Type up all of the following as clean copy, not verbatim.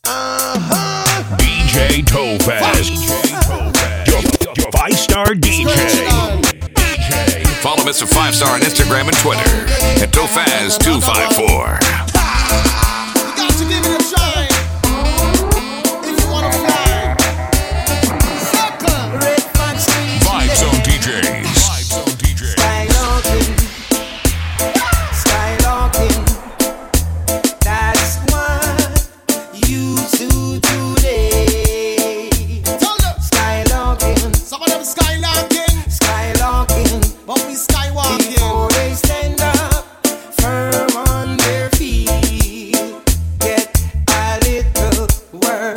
DJ Topaz. Your 5-star DJ. Follow Mr. 5-Star on Instagram and Twitter at Topaz254. You got to give it a try if you wanna fly. Vibe Zone DJs. Skylocking, that's what you do today. Skylocking, some of them skylocking, but we skywalking. before they stand up firm on their feet. Get a little work,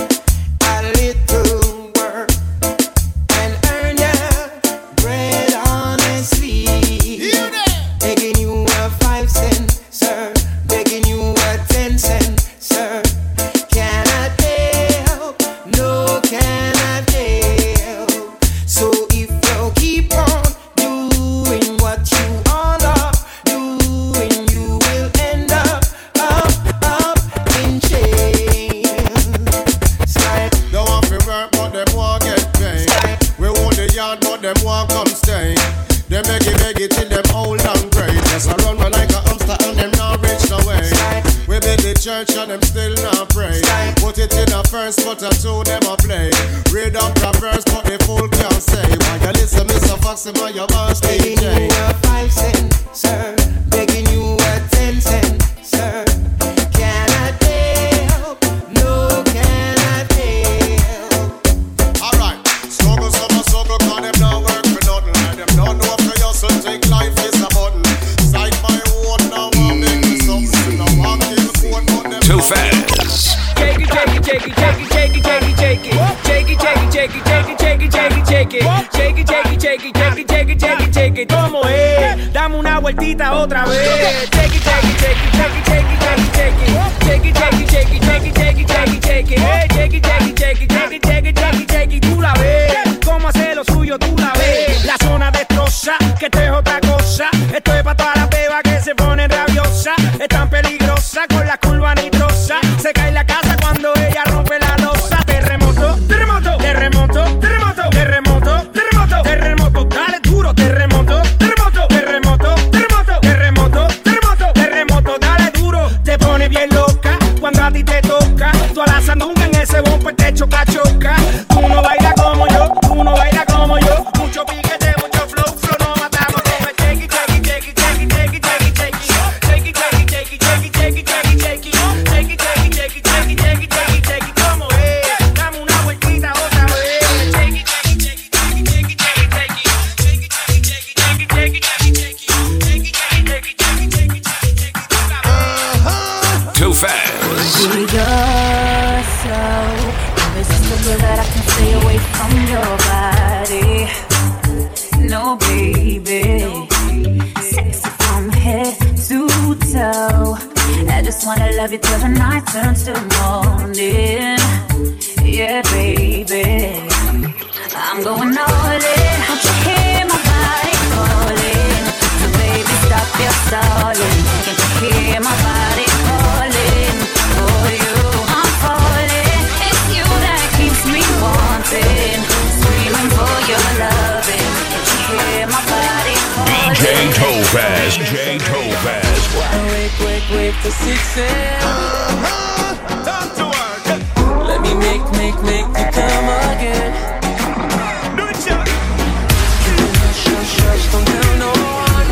and earn your bread honestly. Hear that? Begging you a 5 cent, sir. Begging you a 10 cent, sir. Cannot help, no cannot help. So if you keep on doing what you are doing, you will end up in jail. Sky, They want to work, but them won't get paid. We own the yard, but them won't come stay. Them beg it till them old and great. Just a run like a hamster and them not reach the way. We build the church and them still not pray. Put it in a first, but a two them a play. Read up the verse, but the fool can't say. Why you listen, Mr. Foxy, man, your boss begging DJ. you a 5 cent, sir. Begging you a 10 cent, sir. Cannot help, no cannot help. Alright, struggle, cause them not work for nothing. And them don't know for you, so take life is a button. Side my own, now I'm making something. Now I'm getting food, but them Too not fast. Shake it, shake it, shake it, shake it, shake it, shake it, shake it. Shake it, shake it, shake it, shake it, shake it, shake it, shake it. Shake it, shake it, shake it, shake it, shake it, shake it, shake it. ¿Cómo es? Dame una vueltita otra vez. Shake it, shake it, shake it, shake it, shake it, shake it, shake it. Shake it, shake it, shake it, shake it, shake it, shake it, shake it. Hey, shake it, shake it, shake it, shake it, shake it, shake it, shake it. Tú la ves. Cómo hace lo suyo, tú la ves. La zona destroza, que esto es otra cosa. Esto es para todas las bebas que se ponen rabiosas. Es tan peligrosa con la curva nitrosa. Se cae la casa cuando ella rompe la losa. Terremoto, terremoto, terremoto, terremoto, terremoto, terremoto, terremoto, dale duro, terremoto, terremoto, terremoto, terremoto, terremoto, terremoto, terremoto, dale duro. Te pone bien loca cuando a ti te toca. Tú a la sandunga en ese bumper te choca, choca. Tú no bailas como yo, tú no bailas como yo. Mucho piquete, mucho flow, no matamos como el shake it, shake it, shake it, shake it, shake it, shake it, shake it. Shake it, shake it, shake it, shake it, shake it, shake it, shake it. Shake it, shake it, shake it, shake it, shake it, shake it, shake it. ¿Cómo es? Dame una vueltita otra vez. Shake it, shake it, shake it, shake it, shake it, shake it, shake it. Shake it, shake it, shake it, shake it, shake it, shake it. Shake it, shake it, shake it, shake it, shake it, shake it. Too fast. You're so irresistible that I can stay away from your body. No, baby, sexy from head to toe. I just wanna love you till the night turns to morning. Yeah, baby, I'm going all in. Don't you hear my body calling? So baby, stop your stalling. Can't you hear my body calling? For you, I'm falling. It's you that keeps me wanting, screaming for your loving. Can't you hear my body calling? DJ Topaz. DJ Topaz. Wake till 6 a.m. Time to work. Let me make you come again. Do it, Chuck. Shush, don't tell no one.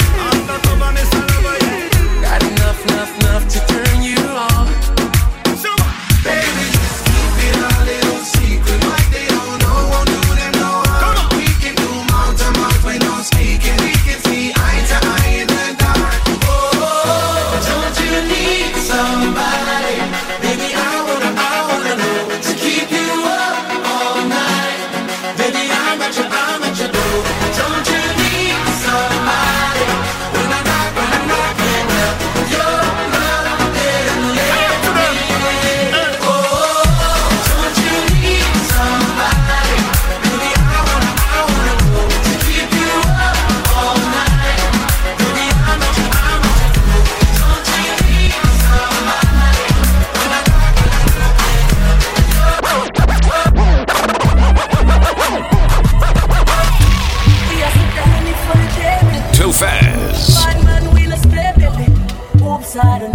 Got enough to turn you on. Baby, Keep it a little secret, but they don't know. Won't do them no harm. We can do mouth to mouth when no speaking. We can see eye to eye in the dark. Oh, don't you need somebody? Baby, I wanna know to keep you up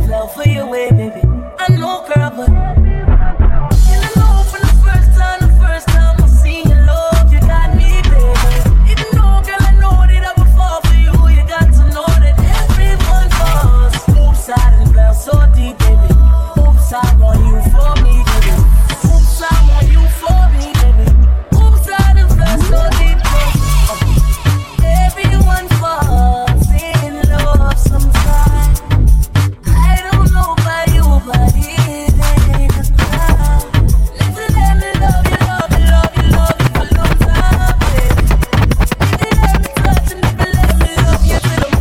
fell for your way, baby. I know, girl, but and I know from the first time I seen your love, you got me, baby. Even though, girl, I know that I would fall for you, you got to know that everyone falls. Oops, I done fell so deep, baby. Oops, I want you for me, baby. Oops, I want you for me, baby. Oops, I done fell so deep, baby. Everyone falls in love sometimes. I don't know about you, but it ain't a crime. Listen, let me love you, love you, love you, love you for a long time, baby. If you let me touch and if you let me love you till I'm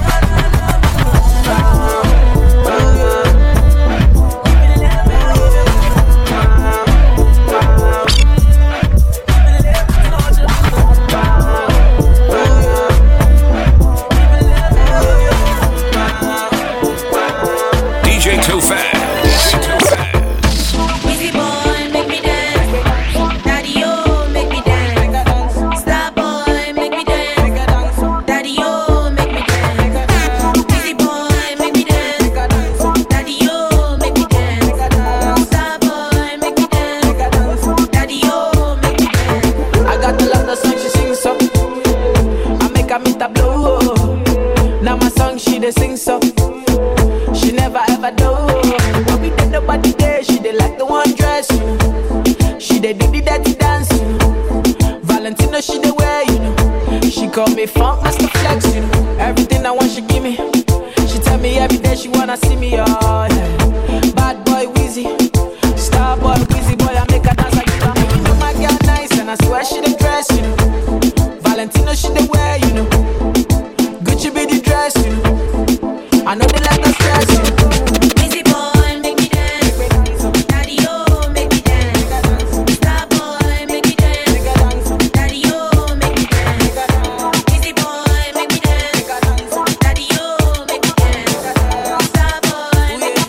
DJ Too Fast. Easy boy, make me dance. Daddy, oh, make me dance. Star boy, make me dance. Daddy, oh, make me dance. Easy boy, make me dance. Daddy, oh, make me dance. Star boy, make me dance. Daddy, oh, make me dance. I got to love the song she sings so. I make her meet a blow. Now my song she dey sing so. She never ever do. But we did nobody there. She did like the one dress, you know. She did do the dirty dance, you know. Valentino she did wear, you know. She call me Funk Master Flex, you know. Everything I want she give me. She tell me every day she wanna see me, oh yeah. Bad boy Weezy, star boy Weezy boy, I make her dance like that. You know my girl nice and I swear she the dress, you know. Valentino she the wear, you know. Gucci be the dress, you know. I know they like the stress, you know. Easy boy, make me dance. Daddy, oh, make me dance. Star boy, make me dance. Daddy, oh, make me dance. Easy boy, make me dance. Daddy, oh, make me dance. Star boy, make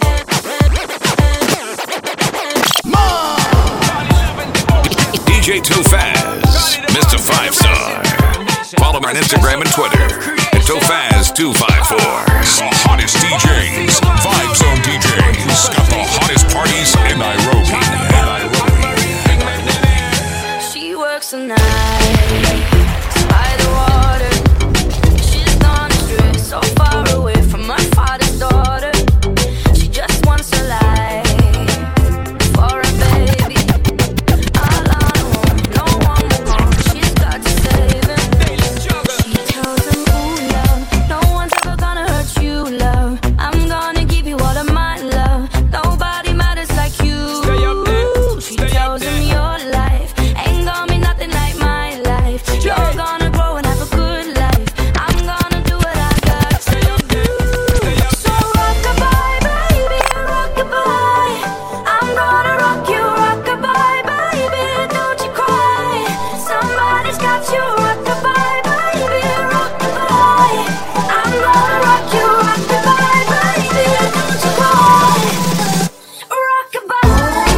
me dance. DJ Too Fast, Mr. 5-Star. Follow him on Instagram and Twitter at ToFaz254. The hottest DJs, Vibe Zone DJs, got the hottest parties in Nairobi. She works the night by the water. She's gone astray, so far away from her father's daughter. She just wants a life for a baby. All on her own, no one will go. She's got to save him. She tells him, ooh, love, no one's ever gonna hurt you, love. I'm gonna give you all of my love. Nobody matters like you. She tells him your life ain't gonna be nothing like my life. You're gonna grow and have a good life. I'm gonna do what I got to do. So rock-a-bye, baby, rock-a-bye. I'm gonna rock you, rock-a-bye, baby, don't you cry. Somebody's got you, rock-a-bye, baby, rock-a-bye. I'm gonna rock you, rock-a-bye, baby, don't you cry. Rock-a-bye.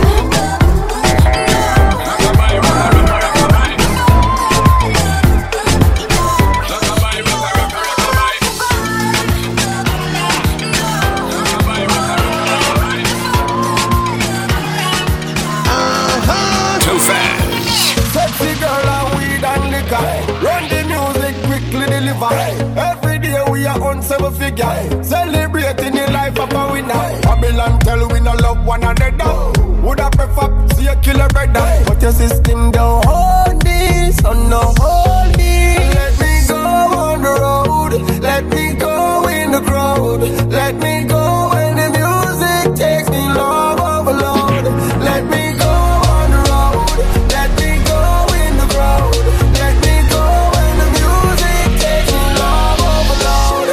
Too Fast. Sexy girl and weed and liquor. Run the music, quickly deliver. Every day we are on 7 figure. Celebrating the life of a winner. Babylon tell we no love one another. Would I prefer see a killer brother? But your system don't hold this, so no hold it. Let me go on the road. Let me go in the crowd. Let me go when the music takes me long overload. Let me go on the road. Let me go in the crowd. Let me go when the music takes me long overload.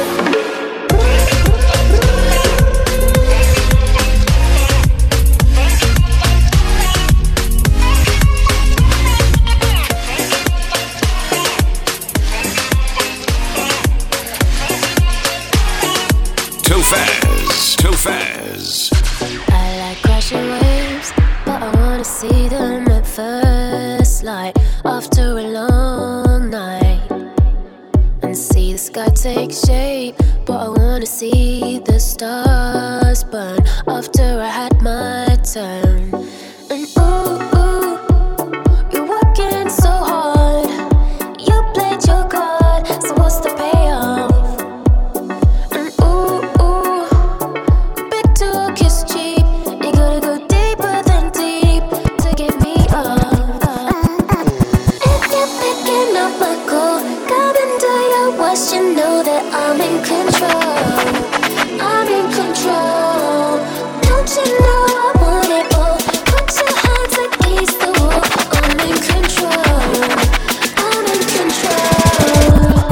after I had my turn. And ooh, you're working so hard. You played your card, so what's the payoff? And ooh, big talk is cheap. You gotta go deeper than deep to get me up. If you're picking up my call, come and do your worst. You know that I'm in control. I'm in control. Don't you know I want it all? Put your hands against the wall. I'm in control. I'm in control.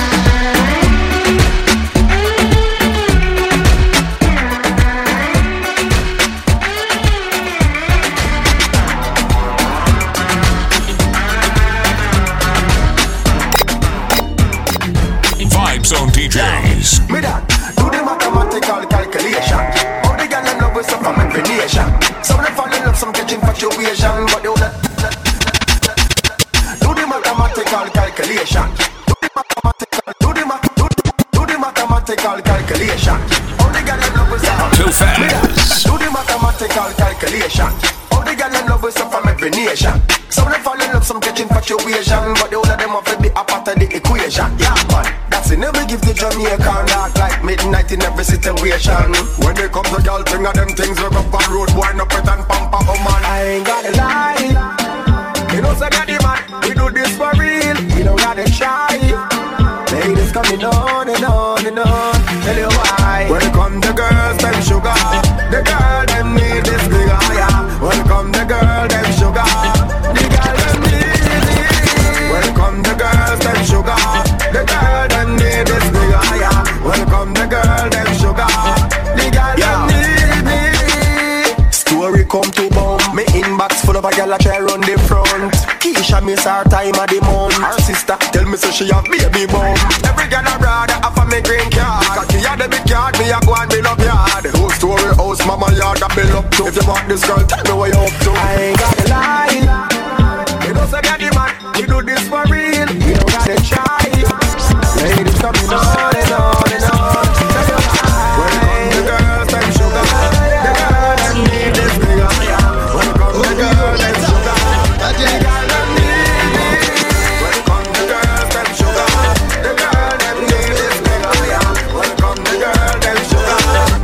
Vibe Zone DJs. Me that do the mathematical calculation. All the girl in love with some from every nation. Some of them fall in love, some catch infatuation, but they all that. Do the mathematical calculation. Do the mathematical calculation. All the girl in love with some. Too fast. Me that do the mathematical calculation. All the girl in love with some from every nation. Some of them fall in love, some catch infatuation, but they all of them have to be a part of the equation. Yeah, man. That's it. Never give the Jamaican dark like midnight in every situation. When they come to girl, thing of them things we up on road, boy, no pretend pamper, oh man. I ain't gotta lie. You know, say get the man, we do this for real. We don't gotta shy. Ladies coming on and on and on. Tell you why. Welcome the girls, them sugar. The girl, them need this bigger, yeah. Welcome the girl, them sugar. The girl, them need it. Welcome the girls, them sugar. The girl, them need this bigger, yeah. Welcome the girl, them sugar. The girl, them need it. Story come to bomb. Me inbox full of a girl a try run the front. Keisha miss her time at the month. Her sister tell me so she have baby bum. Every girl a brother offer me green card. Cocky a the big card, me a go and build up yard. Whole story house, mama yard a build up to. If you want this girl, tell me what you up to. I ain't gotta lie. You know say get the man, you do this for real. You don't gotta try. Ladies coming on and on and on. Tell you why. Welcome the girls, them sugar. The girl them need this bigger. Welcome the girl, them sugar. The girl them need it. Welcome the girls, them sugar. The girl them need this bigger. Welcome the girl, them sugar.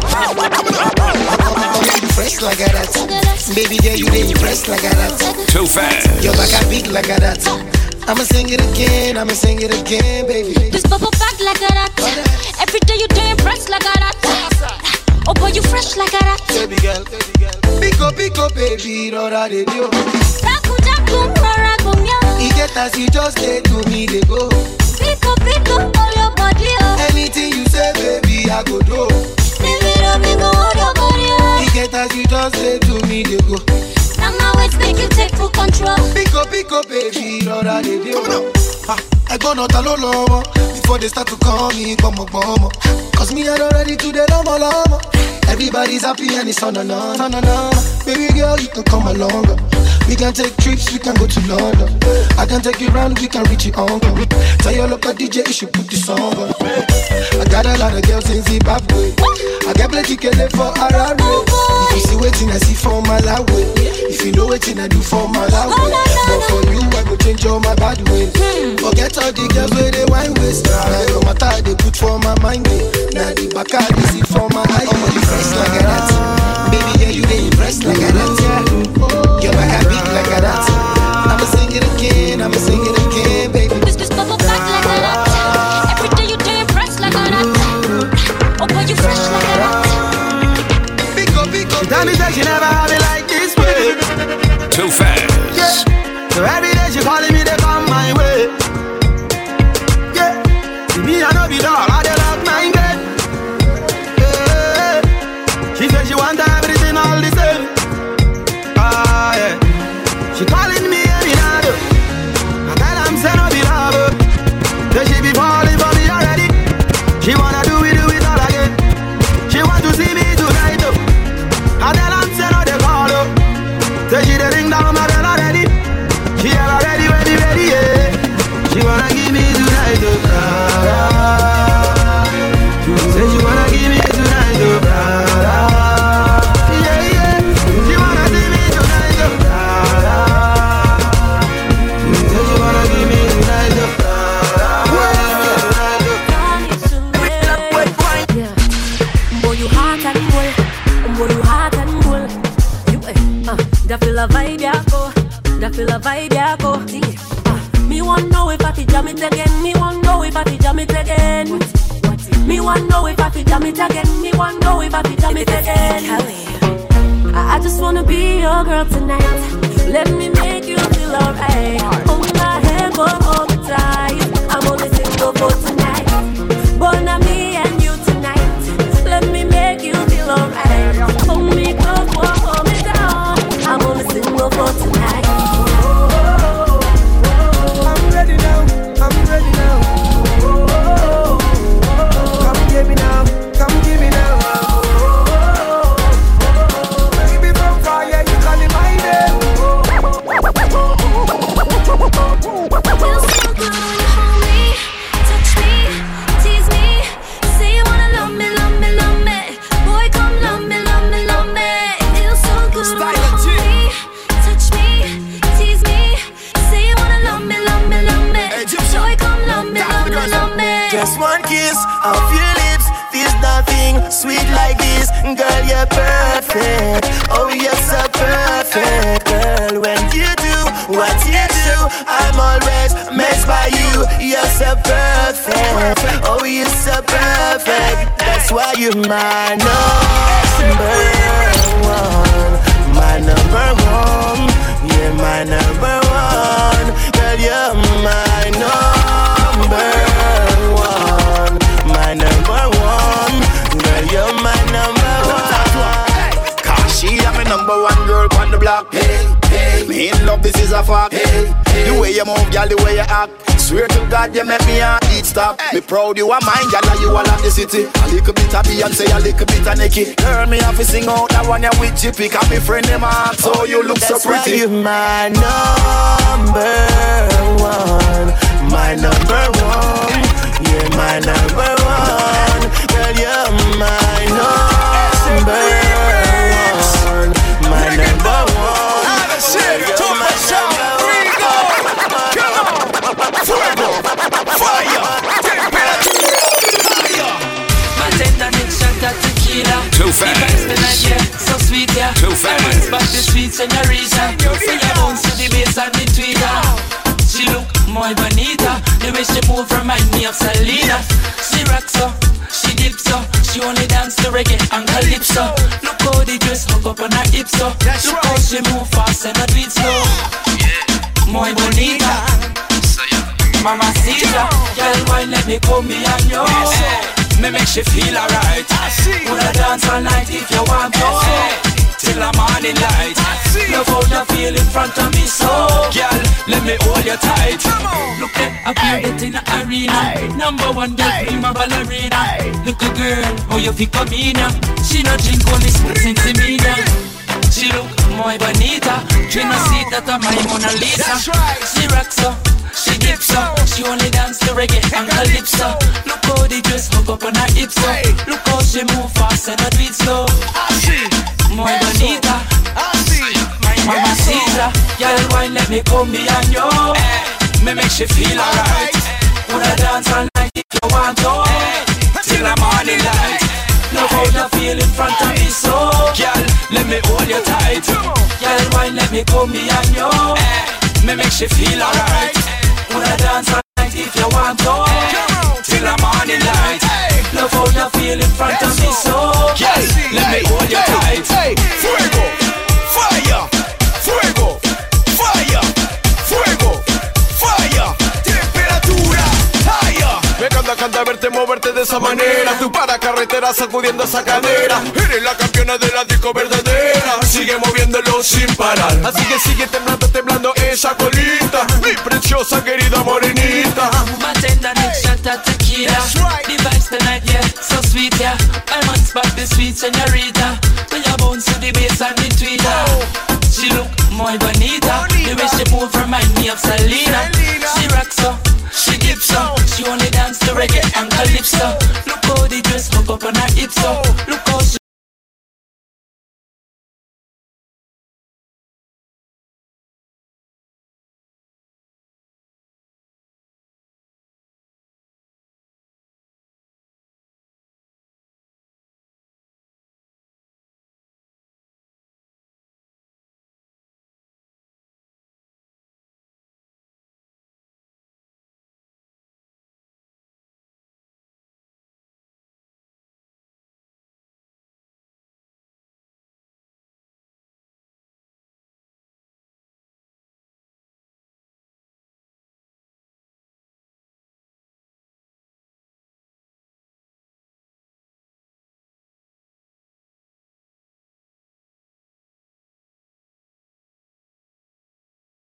You fresh like that. Baby girl, you dey fresh like that. Too fast. Your back a big like that. I'ma sing it again, baby. This bubble back like that. Every day you damn fresh like that. Oh boy, you fresh like that. Baby girl. Pick up, baby, rora de dio. Raku jaku, rora gumya. He get as you just say to me, they go. Pick up, all your body. Anything you say, baby, I go do. Baby, go hold your body. He get as you just say to me, they go. Now my words make you take full control. Pick up, baby, rora de dio. I go not alone before they start to call me bomo. Cause me I'm ready to the lama. Everybody's happy and it's on and on. Baby girl, you can come along. We can take trips, we can go to London. I can take you round, we can reach your uncle. Tell your local DJ you should put the song on. I got a lot of girls in Zimbabwe. I get plenty kele for Harare. If you see waiting, I see for Malawi. If you know waiting, I do for Malawi. But for you, I go change all my bad ways. Forget all the girls where they wine waste. No matter they put for my mind. Now the back I see for my eye. I'm only fresh like that. Baby, yeah, you dey impressed like that. Your back I big like that. I'ma sing it again, baby. This bubble back like that. Every day you damn fresh like that. Oh boy, you fresh like that. Pick up. She tell me that she never have it like this way. Too fast. Yeah. So every day she calling me to come my way. Yeah. To me I know be dog, I dey love my girl. Yeah. She said she want everything all the same. Ah yeah. She calling me every night. I tell I'm say no be love. Say she be falling for me already. She wanna do it all again. She want to see me tonight. I tell I'm say no they call. Say she dey ring down my bell already. She ever ready, yeah. She wanna give me tonight, Say she wanna give me tonight, That feel a vibe, yeah, go. That feel a vibe, yeah, go. Me want know if I fi jam it again. Me want know if I fi jam it again. Me want know if I fi jam it again. Me want know if I fi jam it again. I just wanna be your girl tonight. Let me make you feel alright. Hold my hand, but hold me tight. I'm only single for tonight. But not me and you tonight. Let me make you feel alright. Hold me close, hold me down. I'm only single for tonight. I'm ready now. I'm ready now. Come give me now. Come give me now. Baby from fire, you call it my name. Feels so good when you hold me, touch me, tease me. Say you wanna love me, love me, love me. Boy, come love me, love me, love me. Feels so good when you hold me, touch me, tease me. Say you wanna love me, love me, love me. Boy, come love me, love me, love me. Just one kiss of your lips feels nothing sweet like this. Girl, you're perfect. Oh, you're so perfect. Girl, when you do what you do, I'm always messed by you. You're so perfect. Oh, you're so perfect. That's why you're my number one. My number one. You're my number one. Girl, you're my number one. My number one. Girl, you're my number one. Cause she am my number one girl on the block. Hey, hey, me in love, this is a fact. Hey, hey, the way you move, girl, the way you act. Swear to God, you make me eat stop. Hey. Me proud you are mine, girl, and you all of the city. A little bit of Beyonce, a little bit of Nicki. Girl, me have to sing out that one you with Chippy. Cause me friend them out, so you look that's so pretty. Why you're my number one. My number one. You're my number one. Girl, you're my number one. My number one. You're my Fuego, fire, My tender neck shot at tequila. Too fast. So sweet, yeah. Too fast. Back the sweet señorita. Say you bounce to the bass and the tweeter. She look muy bonita. The way she move remind me of Selena. She rocks up, she dips up. She only dance to reggae and calypso. Look how the dress hook up on her hips up. Look how she move fast and not beat slow. Muy bonita. Mama Caesar, girl, why let me come behind you? Me make she feel alright. Wanna dance all night if you want to. Till the morning light. Love how you feel in front of me, so girl, let me hold you tight. Look at up in the arena. Number one girl, prima ballerina. Look a girl, how you feel coming. She no drink only sports in Semina. She look muy bonita. She no see that I'm my Mona Lisa. She rocks up. She dips up, she only dance to reggae and calypso. Look how the dress hook up on her hips up. Look how she move fast and not beat slow. Muy bonita, Mama Caesar. Girl, why let me come behind you? Me make she feel alright. Wanna dance all night if you want to. Till the morning light. Love how you feel in front of me, so girl, let me hold you tight. Girl, why let me come behind you? Me make she feel alright. Wanna dance all night if you want to. Till the morning light. Love how you feel in front of me, so girl, let me hold you tight. Fuego, fire, fuego, fire, fuego, fire, temperatura, higher. Me encanta verte moverte de esa manera. Tú para carretera sacudiendo esa cadera. Eres la campeona de la disco verdadera. Sigue moviéndolo sin parar. Así que sigue temblando esa colita. Mi preciosa querida morenita. My tender neck shot at tequila. The vibes tonight, yeah, so sweet, yeah. My man's back the sweet señorita. When you bounce to the bass and the tweeter. She look muy bonita. The way she move remind me of Selena. She rocks up, she dips up. She only dance to reggae and calypso. Look how the dress hook up on her hips up.